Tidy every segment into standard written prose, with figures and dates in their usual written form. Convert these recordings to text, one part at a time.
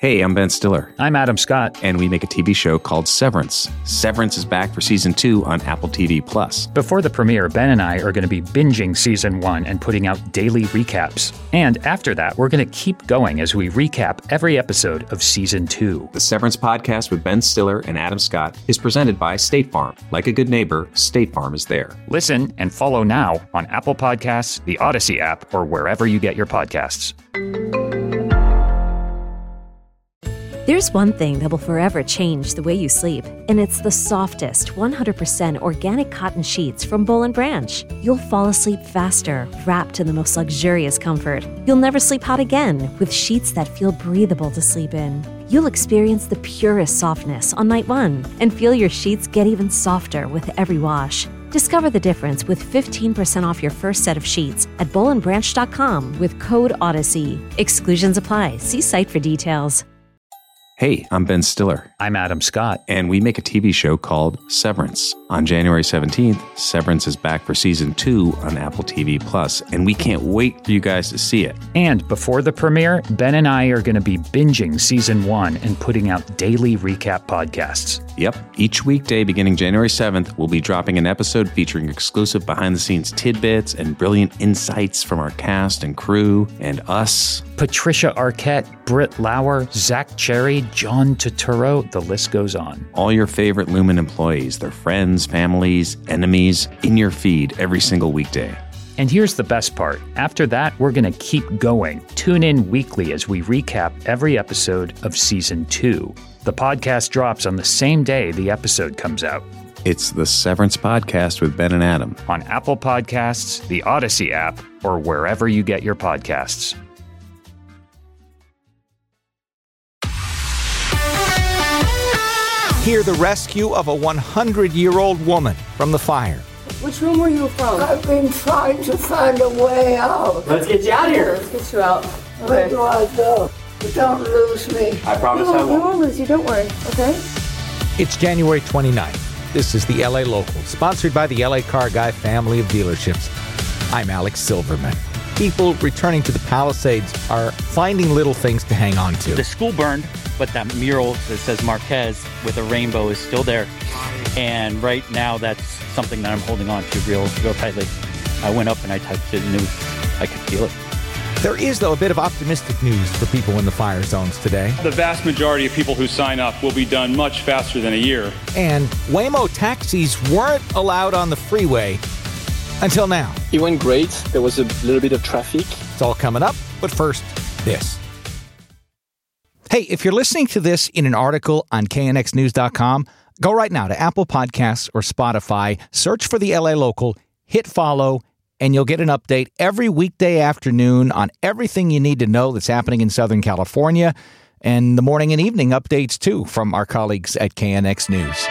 Hey, I'm Ben Stiller. I'm Adam Scott. And we make a TV show called Severance. Severance is back for Season 2 on Apple TV+. Before the premiere, Ben and I are going to be binging Season 1 and putting out daily recaps. And after that, we're going to keep going as we recap every episode of Season 2. The Severance podcast with Ben Stiller and Adam Scott is presented by State Farm. Like a good neighbor, State Farm is there. Listen and follow now on Apple Podcasts, the Odyssey app, or wherever you get your podcasts. There's one thing that will forever change the way you sleep, and it's the softest, 100% organic cotton sheets from Boll & Branch. You'll fall asleep faster, wrapped in the most luxurious comfort. You'll never sleep hot again with sheets that feel breathable to sleep in. You'll experience the purest softness on night one and feel your sheets get even softer with every wash. Discover the difference with 15% off your first set of sheets at bollandbranch.com with code Odyssey. Exclusions apply. See site for details. Hey, I'm Ben Stiller. I'm Adam Scott. And we make a TV show called Severance. On January 17th, Severance is back for Season 2 on Apple TV+, and we can't wait for you guys to see it. And before the premiere, Ben and I are going to be binging Season 1 and putting out daily recap podcasts. Yep. Each weekday beginning January 7th, we'll be dropping an episode featuring exclusive behind-the-scenes tidbits and brilliant insights from our cast and crew and us. Patricia Arquette, Britt Lauer, Zach Cherry, John Turturro, the list goes on. All your favorite Lumen employees, their friends, families, enemies, in your feed every single weekday. And here's the best part. After that, we're going to keep going. Tune in weekly as we recap every episode of Season 2. The podcast drops on the same day the episode comes out. It's the Severance Podcast with Ben and Adam. On Apple Podcasts, the Odyssey app, or wherever you get your podcasts. Hear the rescue of a 100-year-old woman from the fire. Which room were you from? I've been trying to find a way out. Let's get you out of here. Let's get you out. Where do I go? But don't lose me. I promise I won't. We won't lose you, don't worry, okay? It's January 29th. This is the LA Local, sponsored by the LA Car Guy family of dealerships. I'm Alex Silverman. People returning to the Palisades are finding little things to hang on to. The school burned, but that mural that says Marquez with a rainbow is still there. And right now, that's something that I'm holding on to real tightly. I went up and I touched it and I could feel it. There is, though, a bit of optimistic news for people in the fire zones today. The vast majority of people who sign up will be done much faster than a year. And Waymo taxis weren't allowed on the freeway until now. It went great. There was a little bit of traffic. It's all coming up, but first, this. Hey, if you're listening to this in an article on knxnews.com, go right now to Apple Podcasts or Spotify, search for the LA Local, hit follow, and you'll get an update every weekday afternoon on everything you need to know that's happening in Southern California, and the morning and evening updates, too, from our colleagues at KNX News.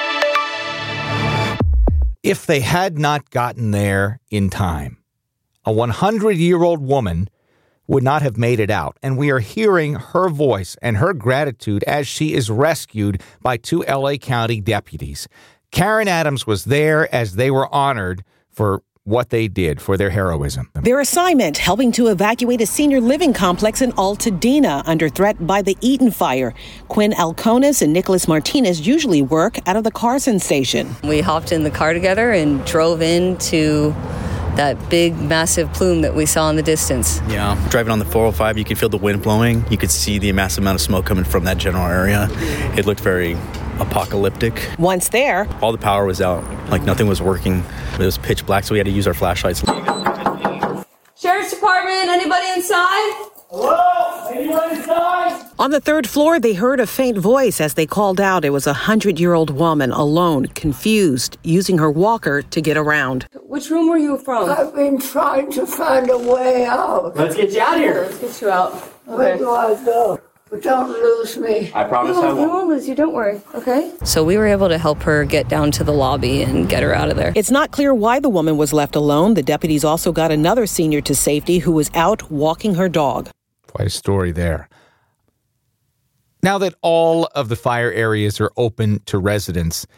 If they had not gotten there in time, a 100-year-old woman would not have made it out. And we are hearing her voice and her gratitude as she is rescued by two LA County deputies. Karen Adams was there as they were honored for what they did, for their heroism. Their assignment, helping to evacuate a senior living complex in Altadena under threat by the Eaton fire. Quinn Alconis and Nicholas Martinez usually work out of the Carson station. We hopped in the car together and drove into that big, massive plume that we saw in the distance. Yeah, driving on the 405, you could feel the wind blowing. You could see the massive amount of smoke coming from that general area. It looked very apocalyptic. Once there, all the power was out. Like nothing was working. It was pitch black, so we had to use our flashlights. Sheriff's Department, anybody inside? Hello? Anyone inside? On the third floor, they heard a faint voice as they called out. It was a 100-year-old woman, alone, confused, using her walker to get around. Which room were you from? I've been trying to find a way out. Let's get you out of here. Let's get you out. Where do I go? But don't lose me. I promise I won't. We won't lose you, don't worry, okay? So we were able to help her get down to the lobby and get her out of there. It's not clear why the woman was left alone. The deputies also got another senior to safety who was out walking her dog. Quite a story there. Now that all of the fire areas are open to residents,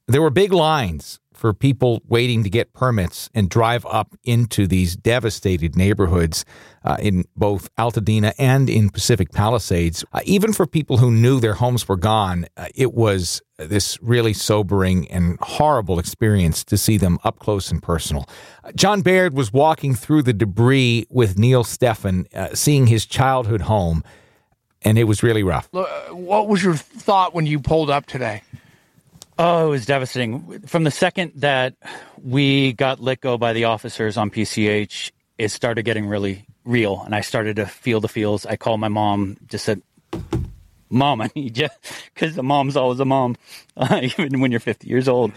There were big lines for people waiting to get permits and drive up into these devastated neighborhoods in both Altadena and in Pacific Palisades. Even for people who knew their homes were gone, it was this really sobering and horrible experience to see them up close and personal. John Baird was walking through the debris with Neil Stephan, seeing his childhood home, and it was really rough. What was your thought when you pulled up today? Oh, it was devastating. From the second that we got let go by the officers on PCH, it started getting really real, and I started to feel the feels. I called my mom, just said, Mom, I need you, because the mom's always a mom, even when you're 50 years old.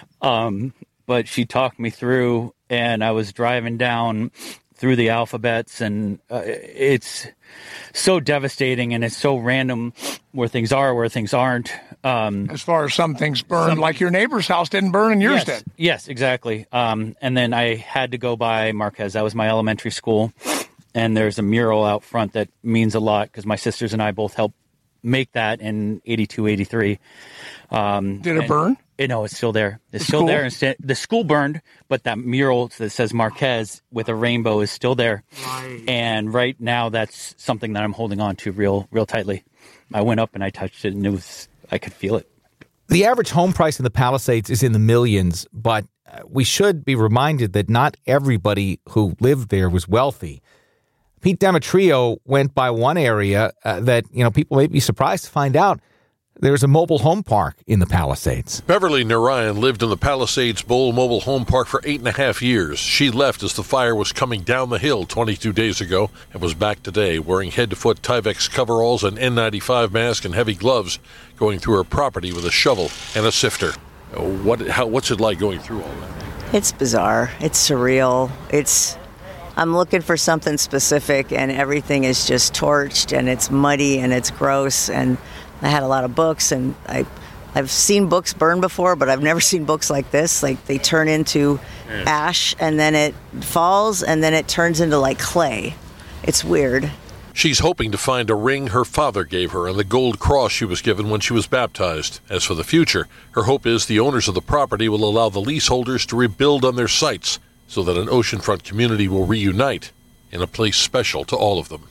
But she talked me through, and I was driving down through the alphabets, and it's so devastating, and it's so random where things are, where things aren't. As far as some things burned, like your neighbor's house didn't burn and yours did. Yes, exactly. And then I had to go by Marquez. That was my elementary school. And there's a mural out front that means a lot because my sisters and I both helped make that in 82, 83. Did it burn? No, it's still there. It's still there. The school burned, but that mural that says Marquez with a rainbow is still there. Right. And right now, that's something that I'm holding on to real tightly. I went up and I touched it, and I could feel it. The average home price in the Palisades is in the millions, but we should be reminded that not everybody who lived there was wealthy. Pete Demetrio went by one area that, people may be surprised to find out. There's a mobile home park in the Palisades. Beverly Narayan lived in the Palisades Bowl mobile home park for 8.5 years. She left as the fire was coming down the hill 22 days ago and was back today wearing head-to-foot Tyvek coveralls, an N95 mask, and heavy gloves, going through her property with a shovel and a sifter. What's it like going through all that? It's bizarre. It's surreal. I'm looking for something specific, and everything is just torched, and it's muddy, and it's gross, and I had a lot of books, and I've seen books burn before, but I've never seen books like this. Like, they turn into ash, and then it falls, and then it turns into, like, clay. It's weird. She's hoping to find a ring her father gave her and the gold cross she was given when she was baptized. As for the future, her hope is the owners of the property will allow the leaseholders to rebuild on their sites so that an oceanfront community will reunite in a place special to all of them.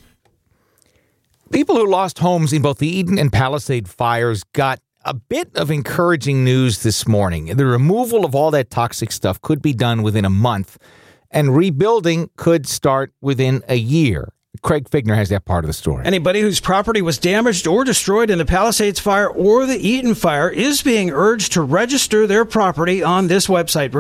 People who lost homes in both the Eden and Palisade fires got a bit of encouraging news this morning. The removal of all that toxic stuff could be done within a month, and rebuilding could start within a year. Craig Figner has that part of the story. Anybody whose property was damaged or destroyed in the Palisades fire or the Eaton fire is being urged to register their property on this website,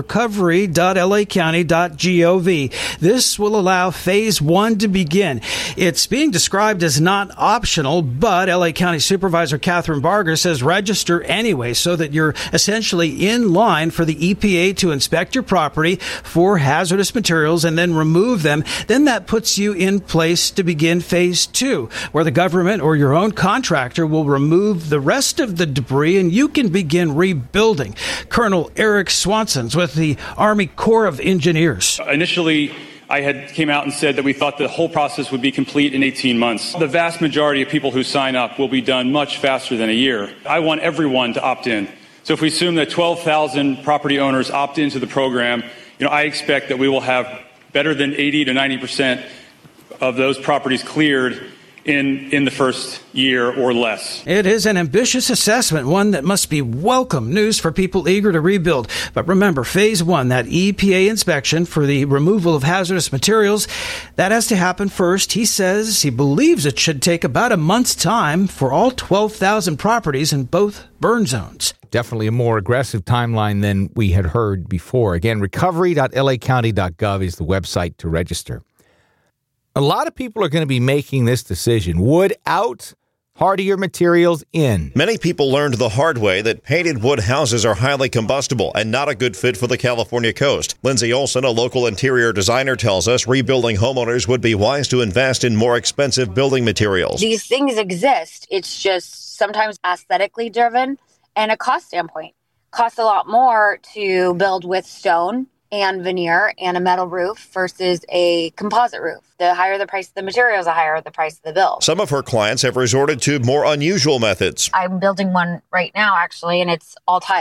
recovery.lacounty.gov. This will allow Phase 1 to begin. It's being described as not optional, but LA County Supervisor Catherine Barger says register anyway so that you're essentially in line for the EPA to inspect your property for hazardous materials and then remove them. Then that puts you in place to begin Phase 2, where the government or your own contractor will remove the rest of the debris and you can begin rebuilding. Colonel Eric Swanson's with the Army Corps of Engineers. Initially, I came out and said that we thought the whole process would be complete in 18 months. The vast majority of people who sign up will be done much faster than a year. I want everyone to opt in. So if we assume that 12,000 property owners opt into the program, I expect that we will have better than 80 to 90% of those properties cleared in the first year or less. It is an ambitious assessment, one that must be welcome news for people eager to rebuild. But remember, Phase 1, that EPA inspection for the removal of hazardous materials, that has to happen first. He says he believes it should take about a month's time for all 12,000 properties in both burn zones. Definitely a more aggressive timeline than we had heard before. Again, recovery.lacounty.gov is the website to register. A lot of people are going to be making this decision. Wood out, hardier materials in. Many people learned the hard way that painted wood houses are highly combustible and not a good fit for the California coast. Lindsay Olson, a local interior designer, tells us rebuilding homeowners would be wise to invest in more expensive building materials. These things exist. It's just sometimes aesthetically driven and a cost standpoint. Costs a lot more to build with stone and veneer and a metal roof versus a composite roof. The higher the price of the materials, the higher the price of the bill. Some of her clients have resorted to more unusual methods. I'm building one right now, actually, and it's all tile.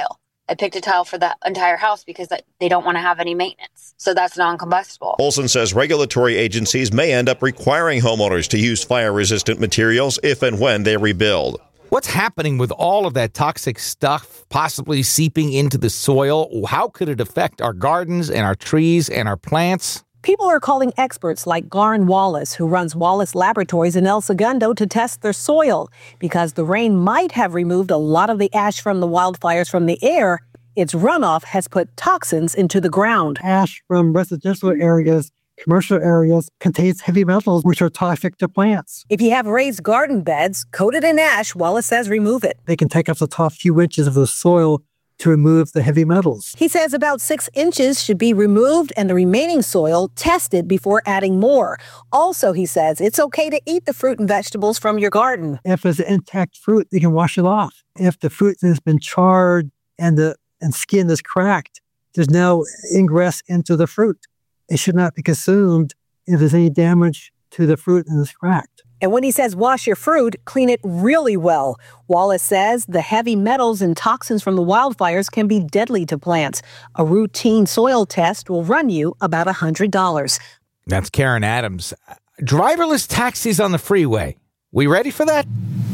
I picked a tile for the entire house because they don't want to have any maintenance. So that's non-combustible. Olson says regulatory agencies may end up requiring homeowners to use fire-resistant materials if and when they rebuild. What's happening with all of that toxic stuff possibly seeping into the soil? How could it affect our gardens and our trees and our plants? People are calling experts like Garin Wallace, who runs Wallace Laboratories in El Segundo, to test their soil. Because the rain might have removed a lot of the ash from the wildfires from the air, its runoff has put toxins into the ground. Ash from residential areas, commercial areas, contains heavy metals which are toxic to plants. If you have raised garden beds coated in ash, Wallace says remove it. They can take up the top few inches of the soil to remove the heavy metals. He says about 6 inches should be removed and the remaining soil tested before adding more. Also, he says it's okay to eat the fruit and vegetables from your garden. If it's an intact fruit, you can wash it off. If the fruit has been charred and skin is cracked, there's no ingress into the fruit. It should not be consumed if there's any damage to the fruit and it's cracked. And when he says wash your fruit, clean it really well. Wallace says the heavy metals and toxins from the wildfires can be deadly to plants. A routine soil test will run you about $100. That's Karen Adams. Driverless taxis on the freeway. We ready for that?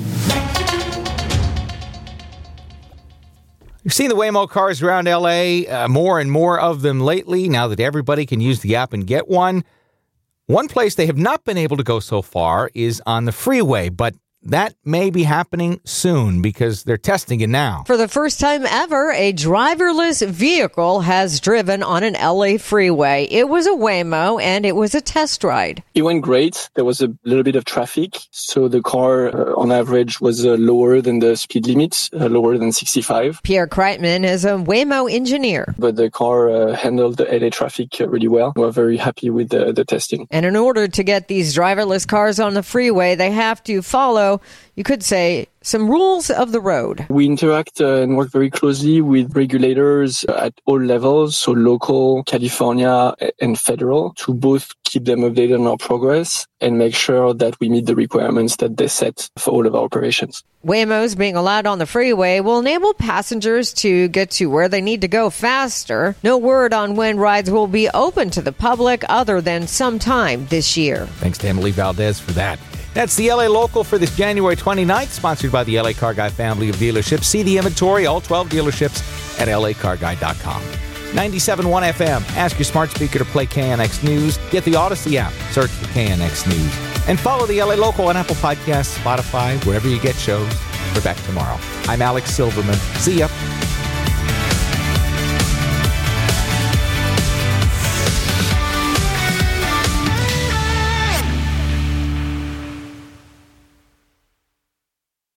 You've seen the Waymo cars around L.A., more and more of them lately, now that everybody can use the app and get one. One place they have not been able to go so far is on the freeway, but that may be happening soon because they're testing it now. For the first time ever, a driverless vehicle has driven on an LA freeway. It was a Waymo and it was a test ride. It went great. There was a little bit of traffic, so the car on average was lower than the speed limit, lower than 65. Pierre Kreitman is a Waymo engineer. But the car handled the LA traffic really well. We're very happy with the testing. And in order to get these driverless cars on the freeway, they have to follow, you could say, some rules of the road. We interact and work very closely with regulators at all levels, so local, California, and federal, to both keep them updated on our progress and make sure that we meet the requirements that they set for all of our operations. Waymos being allowed on the freeway will enable passengers to get to where they need to go faster. No word on when rides will be open to the public other than sometime this year. Thanks to Emily Valdez for that. That's the LA Local for this January 29th, sponsored by the LA Car Guy family of dealerships. See the inventory, all 12 dealerships, at lacarguy.com. 97.1 FM. Ask your smart speaker to play KNX News. Get the Odyssey app. Search for KNX News. And follow the LA Local on Apple Podcasts, Spotify, wherever you get shows. We're back tomorrow. I'm Alex Silverman. See ya.